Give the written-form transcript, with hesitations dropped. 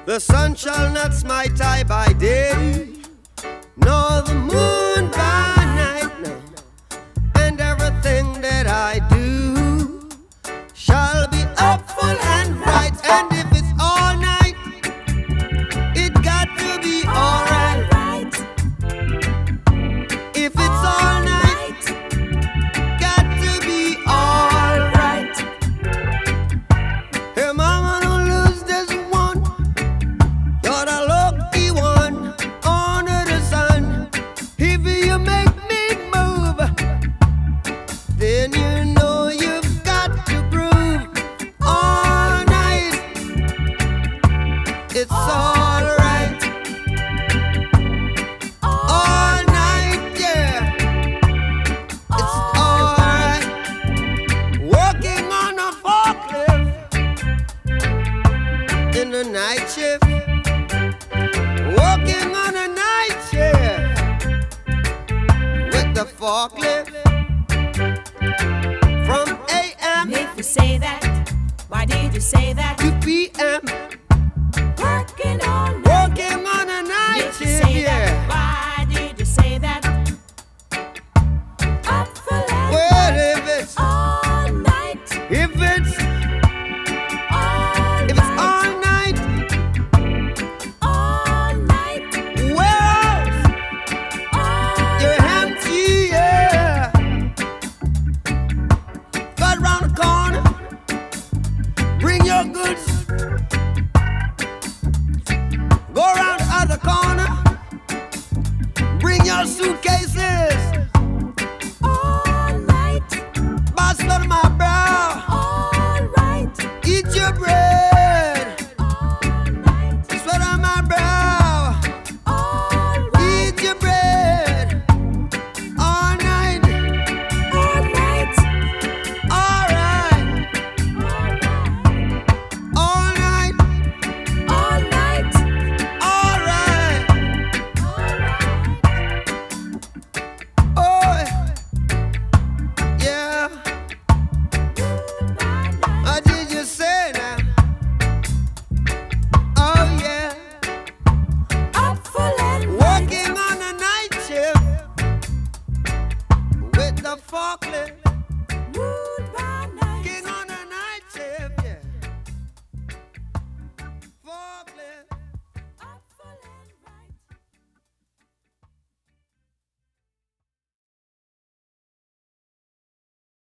The sun shall not smite I by day, nor the moon by night, no. And everything that I do shall be up full and right. And if it's all night, it got to be alright. If it's all night, got to be alright. Hey mama, don't lose this one. You're the lucky one under the sun. If you make me move, then you know you've got to groove all night. It's alright. All night, yeah. It's alright. Working on a forklift in the night shift. Working on a night shift with the forklift from AM If you say that, why did you say that? to PM.